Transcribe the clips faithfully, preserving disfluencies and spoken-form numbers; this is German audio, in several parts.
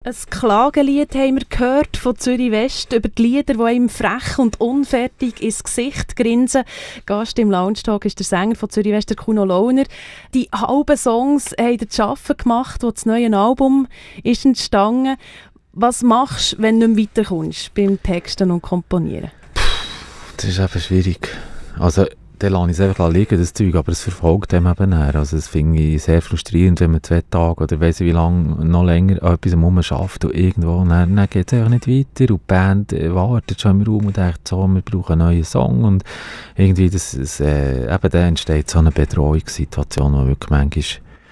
Ein Klagelied haben wir gehört von Zürich West über die Lieder, die einem frech und unfertig ins Gesicht grinsen. Gast im Lounge-Talk ist der Sänger von Zürich West, der Kuno Launer. Die halben Songs haben dir zu arbeiten gemacht, wo das neue Album ist entstanden. Was machst du, wenn du nicht mehr weiterkommst beim Texten und Komponieren? Das ist eben schwierig. Also, dann lasse ich es einfach liegen, das Zeug, aber es verfolgt einem eben näher. Also das finde ich sehr frustrierend, wenn man zwei Tage oder weiss ich wie lange noch länger an etwas rumarbeitet und irgendwo, dann, dann geht es einfach nicht weiter und die Band äh, wartet schon im Raum und denkt so, wir brauchen einen neuen Song und irgendwie das, das, äh, eben dann entsteht so eine Bedrohungssituation, die wirklich manchmal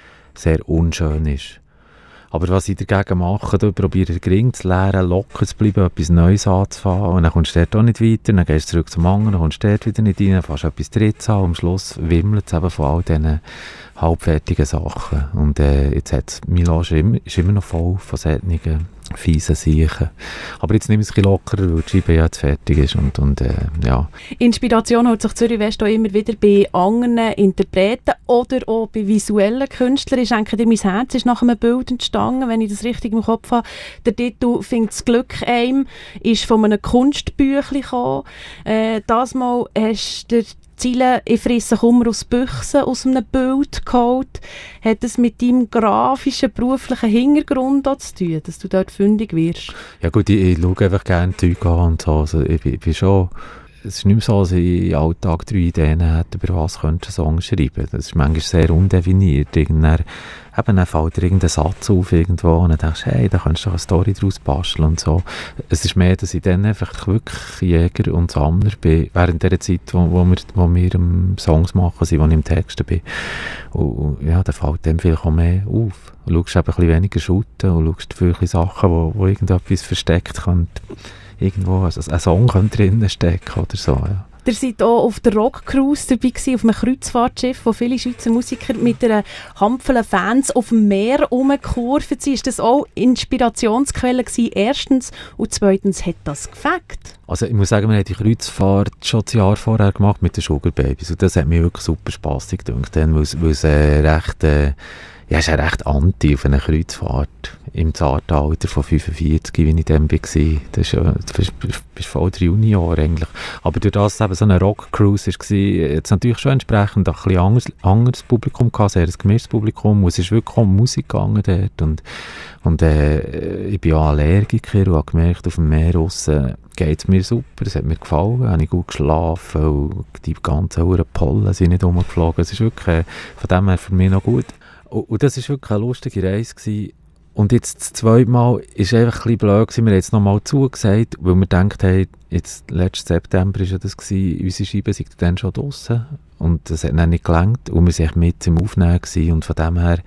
sehr unschön ist. Aber was ich dagegen mache, ich probiere den Ring zu leeren, locker zu bleiben, etwas Neues anzufangen und dann kommst du dort auch nicht weiter, dann gehst du zurück zum anderen, dann kommst du dort wieder nicht rein, fährst etwas Drittes an und am Schluss wimmelt es eben von all diesen halbfertigen Sachen. Und äh, jetzt hat Milo ist immer, ist immer noch voll von solchen fiesen Seichen. Aber jetzt nehme ich es ein bisschen lockerer, weil die Scheibe ja jetzt fertig ist. Und, und, äh, ja. Inspiration holt sich Zürich West auch immer wieder bei anderen Interpreten oder auch bei visuellen Künstlern. Ich denke, mein Herz ist nach einem Bild entstanden, wenn ich das richtig im Kopf habe. Der Titel «Findet das Glück einem» ist von einem Kunstbüchlein gekommen. Äh, das Mal hast du Ziele, ich frisse Kummer aus Büchsen aus einem Bild geholt. Hat es mit deinem grafischen, beruflichen Hintergrund auch zu tun, dass du dort fündig wirst? Ja gut, ich, ich schaue einfach gerne Zeug an und so. Also ich, ich bin schon... Es ist nicht mehr so, dass ich im Alltag drei Ideen hätte, über was könnte ein Song schreiben. Das ist manchmal sehr undefiniert. Irgendwann, eben, dann fällt dir irgendein Satz auf irgendwo und dann denkst du, hey, da kannst du doch eine Story daraus basteln und so. Es ist mehr, dass ich dann einfach wirklich Jäger und Sammler bin, während der Zeit, wo, wo, wir, wo wir um Songs machen sind, wo ich im Text bin. Und, und ja, da fällt dem vielleicht auch mehr auf. Du schaust eben ein bisschen weniger shooten und schaust viele Sachen, wo, wo irgendetwas versteckt könnte. Irgendwo, also ein Song könnte drinnen stecken oder so, ja. Ihr seid auch auf der Rock-Cruise dabei gewesen, auf einem Kreuzfahrtschiff, wo viele Schweizer Musiker mit einer Handvoll Fans auf dem Meer rumgekurvt sind. Ist das auch Inspirationsquelle gewesen, erstens? Und zweitens, hat das gefällt? Also ich muss sagen, wir haben die Kreuzfahrt schon das Jahr vorher gemacht mit den Sugar Babies. Und das hat mir wirklich super spassig gedacht, weil es, weil es äh, recht... Äh, ja, ist ja recht anti auf einer Kreuzfahrt im zarten Alter von fünfundvierzig, wie ich dann war. Das ist ja, du bist, bist voll der Junior eigentlich. Aber durch das es eben so eine Rock-Cruise war, jetzt natürlich schon entsprechend ein bisschen anderes, anderes Publikum gehabt, sehr ein gemischtes Publikum. Und es ist wirklich um Musik gegangen dort. Und, und äh, ich bin ja Allergiker und habe gemerkt, auf dem Meer draussen geht es mir super, es hat mir gefallen, habe ich gut geschlafen und die ganzen hohen Pollen sind nicht rumgeflogen. Es ist wirklich äh, von dem her für mich noch gut. Und das war wirklich eine lustige Reise gewesen. Und jetzt das zweite Mal war es einfach ein bisschen blöd gewesen. Wir haben jetzt noch mal zugesagt, weil wir gedacht haben, jetzt letzten September war ja das gewesen, unsere Scheiben sind dann schon draussen. Und das hat dann nicht gelangt. Und wir waren mit im Aufnehmen gewesen. Und von dem her,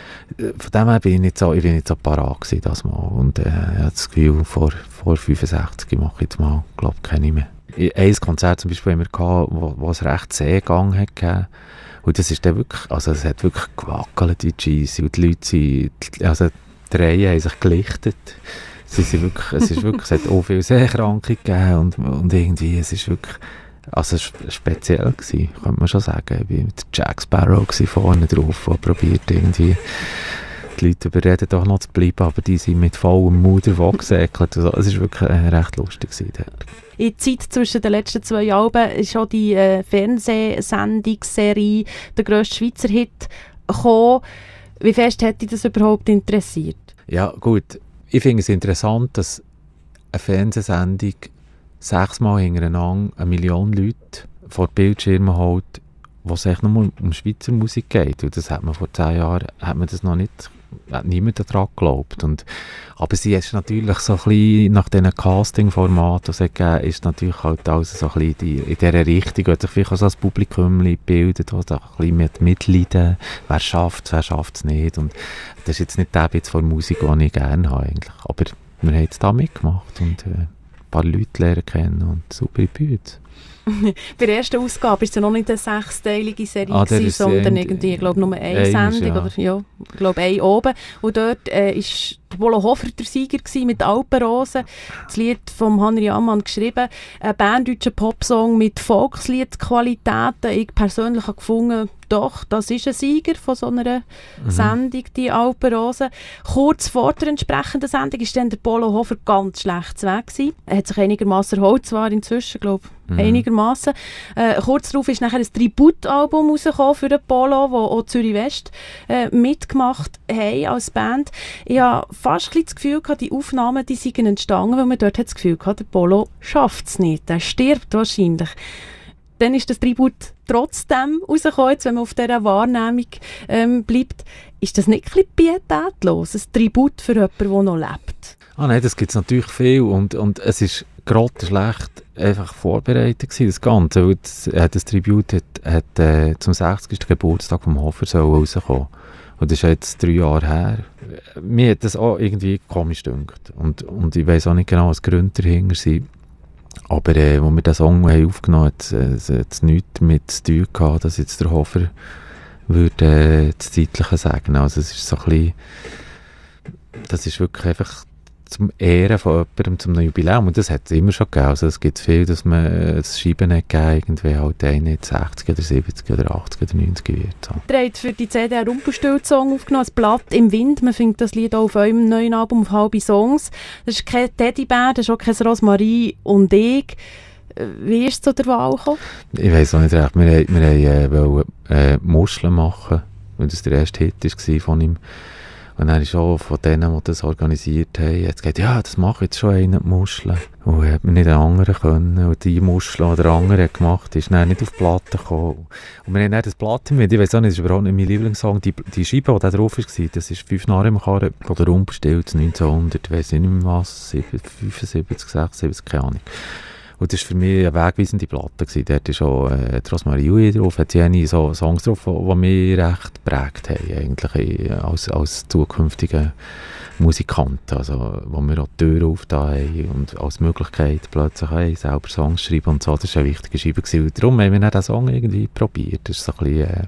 von dem her bin ich nicht so, ich bin nicht so parat gewesen, das Mal. Und äh, ich habe das Gefühl, vor, vor fünfundsechzig mache ich jetzt mal, glaube ich, keine mehr. Ein Konzert zum Beispiel haben wir gehabt, wo, wo es recht Seegang hat gegeben. Und das ist dann wirklich, also es hat wirklich gewackelt, die Cheese. Und die Leute sind, also die Reihen haben sich gelichtet. Sie sind wirklich, es ist wirklich, es hat auch viele Seekranke gegeben und, und irgendwie, es ist wirklich, also speziell gewesen, könnte man schon sagen. Ich war mit Jack Sparrow vorne drauf und probiert irgendwie die Leute überreden, doch noch zu bleiben, aber die sind mit vollem Mut gesäckelt. Also, es war wirklich äh, recht lustig gewesen dort. In der Zeit zwischen den letzten zwei Alben ist schon die äh, Fernsehsendungsserie «Der grösste Schweizer Hit» gekommen. Wie fest hat dich das überhaupt interessiert? Ja gut, ich finde es interessant, dass eine Fernsehsendung sechsmal hintereinander eine Million Leute vor die Bildschirme holt, wo es echt nur um Schweizer Musik geht. Und das hat man vor zehn Jahren hat man das noch nicht, hat niemand daran geglaubt. Und, aber sie ist natürlich so ein bisschen, nach diesen Casting-Formaten, die es gegeben ist natürlich halt alles so ein bisschen die, in dieser Richtung, hat sich vielleicht auch so ein Publikum gebildet, das ein bisschen mit Mitleiden, wer schafft es, wer schafft es nicht. Und das ist jetzt nicht der Bit von Musik, den ich gerne habe eigentlich. Aber wir haben jetzt da mitgemacht und äh, ein paar Leute lernen kennen und super Bühne. Bei der ersten Ausgabe war es ja noch nicht eine sechsteilige Serie, ah, gewesen, sondern irgendwie, ich glaube, nur eine Eins, Sendung, ja. oder ja, ich glaube, eine oben. Und dort war äh, Bolo Hofer der Sieger gewesen, mit Alpenrosen. Das Lied von Henry Ammann geschrieben. Ein berndeutscher Popsong mit Volksliedqualitäten. Ich persönlich habe gefunden, doch, das ist ein Sieger von so einer mhm. Sendung, die Alpenrose. Kurz vor der entsprechenden Sendung war dann der Polo Hofer ganz schlecht weg gewesen. Er hat sich einigermaßen erholt, zwar inzwischen, glaube ich, mhm. einigermaßen. Äh, kurz darauf ist nachher ein Tributalbum rausgekommen für den Polo, wo auch Zürich West äh, mitgemacht haben als Band. Ich habe fast ein bisschen das Gefühl gehabt, die Aufnahmen, die sind entstanden, weil man dort hat das Gefühl gehabt, der Polo schafft es nicht, der stirbt wahrscheinlich. Dann ist das Tribut trotzdem rausgekommen, jetzt, wenn man auf dieser Wahrnehmung ähm, bleibt. Ist das nicht ein bisschen pietätlos, ein Tribut für jemanden, der noch lebt? Ah nein, das gibt es natürlich viel und, und es ist gerade schlecht einfach vorbereitet gewesen, das Ganze. Weil das, äh, das Tribut hat, hat äh, zum sechzigsten Geburtstag vom Hofer soll rauskommen. Und das ist jetzt drei Jahre her. Mir hat das auch irgendwie komisch gedacht. Und, und ich weiss auch nicht genau, was die Gründe dahinter sind. Aber äh, als wir den Song haben aufgenommen haben, hat es nichts damit zu tun gehabt, dass jetzt der Hofer würde, äh, das Zeitliche sagen. Also es ist so ein bisschen, das ist wirklich einfach zum Ehren von jemandem, zum Jubiläum. Und das hat es immer schon gegeben. Also es gibt viel, dass man äh, das Schreiben nicht gegeben, irgendwie halt einen nicht sechzig oder siebzig oder achtzig oder neunzig wird. So. Ihr habt für die C D einen Rumpelstilzsong aufgenommen, das Blatt im Wind. Man findet das Lied auch auf eurem neuen Album auf halbe Songs. Das ist kein Teddybär, das ist auch kein Rosmarie und ich. Wie ist es zu der Wahl gekommen? Ich weiss auch nicht recht. Wir, wir, wir äh, wollten äh, Muscheln machen, weil das der erste Hit war von ihm. Und dann ist auch von denen, die das organisiert haben, jetzt gesagt, ja, das mache ich jetzt schon einen, die Muscheln. Und hat man nicht einen anderen können. Und die Muscheln, die der andere hat gemacht, ist dann nicht auf die Platte gekommen. Und wir haben dann das Platte mit, ich weiss auch nicht, das ist überhaupt nicht mein Lieblingssong. Die, die Scheibe, die da drauf war, das ist «Fünf Narren im Karren» von der Rumpelstilz neunzehnhundert, ich weiss nicht mehr was, fünfundsiebzig, sechsundsiebzig, keine Ahnung. Und das war für mich eine wegweisende Platte gewesen. Dort ist auch äh, Rosmarie Ui drauf, hat sie so Songs drauf, die mich recht geprägt haben, eigentlich, als, als zukünftige Musikanten. Also, wo wir auch die Tür aufgetan haben und als Möglichkeit plötzlich hey, selber Songs schreiben und so. Das war eine wichtige Scheibe gewesen. Und darum haben wir dann diesen Song irgendwie probiert. Das war so ein bisschen äh,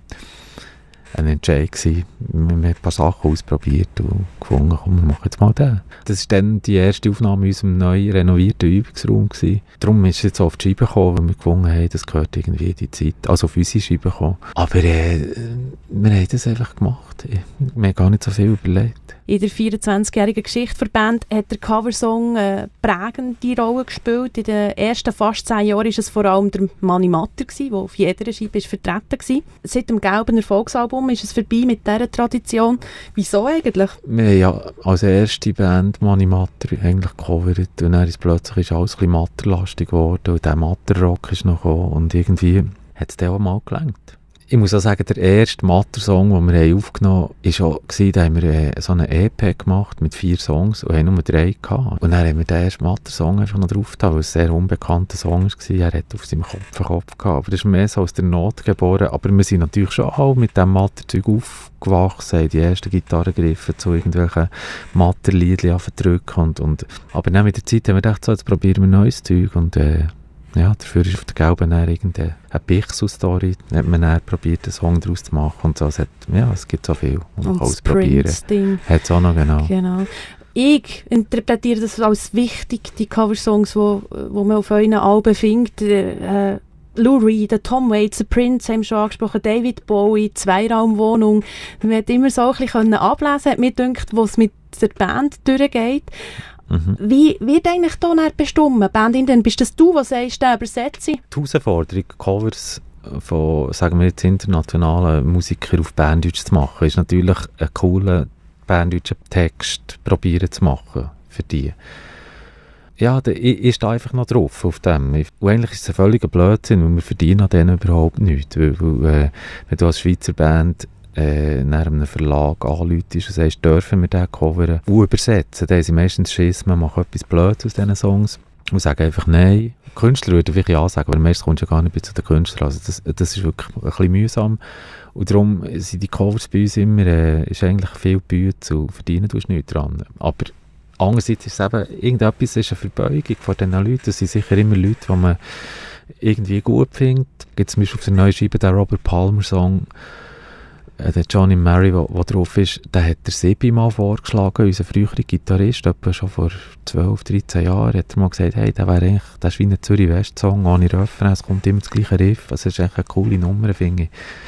ein Entscheid gewesen. Wir haben ein paar Sachen ausprobiert und gefunden, komm, wir machen jetzt mal den. Das war dann die erste Aufnahme in unserem neu renovierten Übungsraum gewesen. Darum ist es jetzt auf die Scheibe gekommen, weil wir gefunden haben, das gehört irgendwie in die Zeit, also auf unsere Scheibe gekommen. Aber äh, wir haben das einfach gemacht. Wir haben gar nicht so viel überlegt. In der vierundzwanzigjährigen Geschichte der Band hat der Coversong eine prägende Rolle gespielt. In den ersten fast zehn Jahren war es vor allem der Mani Matter, der auf jeder Scheibe vertreten war. Seit dem gelben Erfolgsalbum ist es vorbei mit dieser Tradition. Wieso eigentlich? Wir haben ja als erste Band Mani Matter eigentlich gecovert und dann ist plötzlich alles ein bisschen matterlastig geworden und der Matterrock ist noch gekommen und irgendwie hat es dann auch mal gelangt. Ich muss auch sagen, der erste Matter-Song, den wir haben aufgenommen haben, war auch, da haben wir äh, so eine E P gemacht mit vier Songs und haben nur drei gehabt. Und dann haben wir den ersten Matter-Song einfach noch drauf getan, weil es ein sehr unbekannter Song war. Er hat auf seinem Kopf einen Kopf gehabt. Aber das ist mehr so aus der Not geboren. Aber wir sind natürlich schon auch mit diesem Matter-Zeug aufgewachsen, haben die ersten Gitarrengriffe zu irgendwelchen Matter-Liedchen verdrückt. Und, und, aber dann mit der Zeit haben wir gedacht, so, jetzt probieren wir neues Zeug und äh, ja, dafür ist auf der Gelben irgendeine Pixel-Story, hat man dann probiert, einen Song daraus zu machen und so. Es, hat, ja, es gibt so viel, und man kann ausprobieren. Hat es auch noch, genau. genau. Ich interpretiere das als wichtig, die Coversongs, die wo, wo man auf euren Alben findet. Äh, Lou Reed, Tom Waits, Prince haben schon angesprochen, David Bowie, Zweiraumwohnung. Man hat immer so ein bisschen ablesen, hat mir gedacht, wo es mit der Band durchgeht. Mhm. Wie wird eigentlich da bestimmt? Bandin, bist das du, der sagst, der übersetze? Die Herausforderung, Covers von, sagen wir jetzt, internationalen Musikern auf Berndeutsch zu machen, ist natürlich einen coolen berndeutschen Text probieren zu machen für die. Ja, da ist da einfach noch drauf auf dem. Und eigentlich ist es ein völliger Blödsinn, weil wir verdienen an denen überhaupt nichts. Weil, weil äh, wenn du als Schweizer Band äh, nach einem Verlag anläutest und sagst, dürfen wir den covern und übersetzen, dann haben sie meistens Schiss, man macht etwas Blödes aus diesen Songs und sagen einfach nein. Die Künstler würden wirklich ja sagen, aber meistens kommst du ja gar nicht bis zu den Künstlern. Also das, das ist wirklich ein bisschen mühsam. Und darum sind die Covers bei uns immer, äh, ist eigentlich viel Bühne zu verdienen, du hast nichts dran. Aber andererseits ist es eben, irgendetwas ist eine Verbeugung von diesen Leuten. Das sind sicher immer Leute, die man irgendwie gut findet. Es gibt zum Beispiel auf der neuen Scheibe den Robert Palmer-Song, äh, der Johnny Mary, der drauf ist, den hat der Sebi mal vorgeschlagen, unser früherer Gitarrist, etwa schon vor zwölf, dreizehn Jahren, hat er mal gesagt, hey, der wäre eigentlich, das ist wie ein Zürich-West-Song, ohne Refrain, es kommt immer das gleiche Riff, also das ist eigentlich eine coole Nummer, finde ich.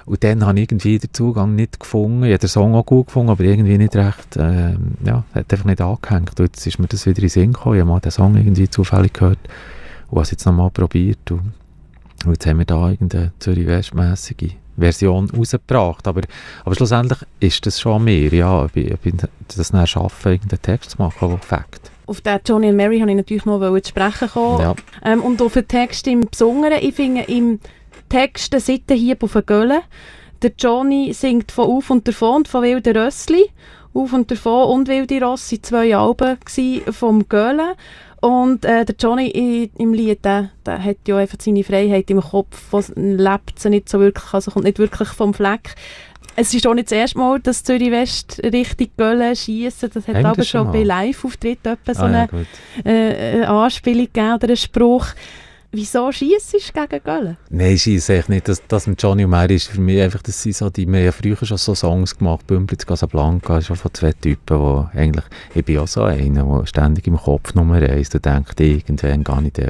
Und dann habe ich irgendwie den Zugang nicht gefunden. Ich habe den Song auch gut gefunden, aber irgendwie nicht recht, äh, ja, hat einfach nicht angehängt. Und jetzt ist mir das wieder in den Sinn gekommen. Ich habe mal den Song irgendwie zufällig gehört und habe es jetzt nochmal probiert. Und, und jetzt haben wir da irgendeine Zürich-West-mässige Version rausgebracht. Aber, aber schlussendlich ist das schon an mir, ja, ob ich, ob ich das dann schaffe, irgendeinen Text zu machen, der fängt. Auf den Johnny and Mary wollte ich natürlich noch zu sprechen kommen. Ja. Ähm, und auf den Text im Besonderen, ich finde im Text ein Seitenhieb auf den Göllen. Der Johnny singt von «Auf und davon» und von «Wilde Rössli». «Auf und davon» und «Wilde Ross» waren zwei Alben vom Göllen. Und äh, der Johnny i, im Lied, der, der hat ja einfach seine Freiheit im Kopf, lebt sie nicht so wirklich, also kommt nicht wirklich vom Fleck. Es ist auch nicht das erste Mal, dass Zürich West richtig Göllen schiessen. Das hat Haben aber das schon schon bei mal? Live-Auftritten so Ah, eine, ja, äh, eine Anspielung gegeben oder einen Spruch. Wieso schiessst du gegen Göllen? Nein, ich scheisse echt nicht. Das, das mit Johnny und Mary ist für mich einfach, das sind so die, wir haben ja früher schon so Songs gemacht, Bümplitz Casablanca, schon von zwei Typen, wo eigentlich, ich bin auch so einer, der ständig im Kopf Nummer eins, der denkt, irgendwann gar nicht.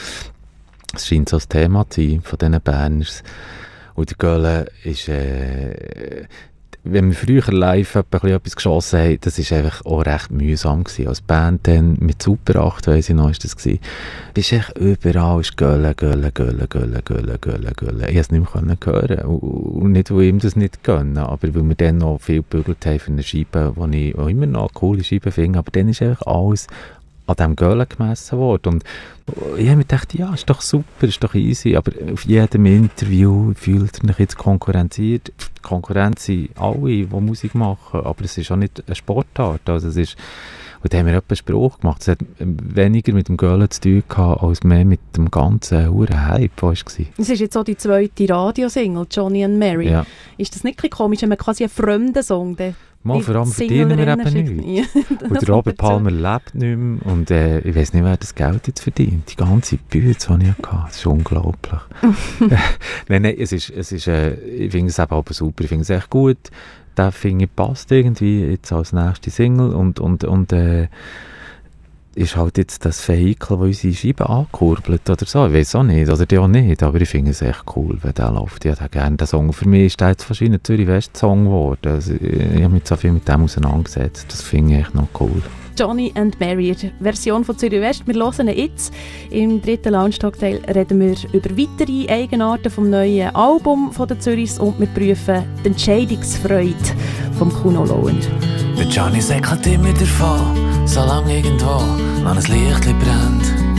Es scheint so ein Thema zu sein von diesen Berners. Und die Göllen ist, äh, wenn wir früher live etwas geschossen haben, das war einfach auch recht mühsam gewesen. Als Band dann mit Super acht, weiss ich noch, ist das gewesen. Bist echt überall, ist Göllen, Göllen, Göllen, Göllen, Göllen, Göllen, Göllen. Ich konnte es nicht mehr hören. Und nicht, weil ihm das nicht gönnen, aber weil wir dann noch viel gebügelt haben für eine Scheibe, die ich auch immer noch eine coole Scheibe finde. Aber dann ist einfach alles an diesem Göllen gemessen worden. Und ich habe mir gedacht, ja, ist doch super, ist doch easy, aber auf jedem Interview fühlt er sich jetzt konkurrenziert. Die Konkurrenz sind alle, die Musik machen, aber es ist auch nicht eine Sportart. Also es ist, und da haben wir etwa einen Spruch gemacht, es hat weniger mit dem Göllen zu tun gehabt, als mehr mit dem ganzen huren Hype, der war. Es ist jetzt auch die zweite Radiosingle, Johnny and Mary. Ja. Ist das nicht ein bisschen komisch, wenn man quasi einen fremden Song den Mal, vor allem verdienen wir eben nichts. Und der Robert Palmer lebt nicht mehr und äh, ich weiss nicht, wer das Geld jetzt verdient. Die ganze Bühne, die ich hatte, das ist unglaublich. nein, nein, es ist, es ist, äh, ich finde es eben aber super, ich finde es echt gut. Der finde ich passt irgendwie jetzt als nächste Single und, und, und äh, ist halt jetzt das Vehikel, das unsere Scheibe ankurbelt oder so. Ich weiß auch nicht, oder die auch nicht, aber ich finde es echt cool, wenn der läuft. Ich hätte gerne den Song. Für mich ist der jetzt wahrscheinlich ein Zürich-West-Song geworden. Also, ich habe mich so viel mit dem auseinandergesetzt. Das finde ich echt noch cool. Johnny and Mary, die Version von Zürich West. Wir hören ihn jetzt. Im dritten Lounge-Talk-Teil reden wir über weitere Eigenarten vom neuen Album von den Zürichs und wir prüfen die Entscheidungsfreude vom Kuno Lauer. Der Johnny säckelt immer davon, solange irgendwo noch ein Lichtchen brennt.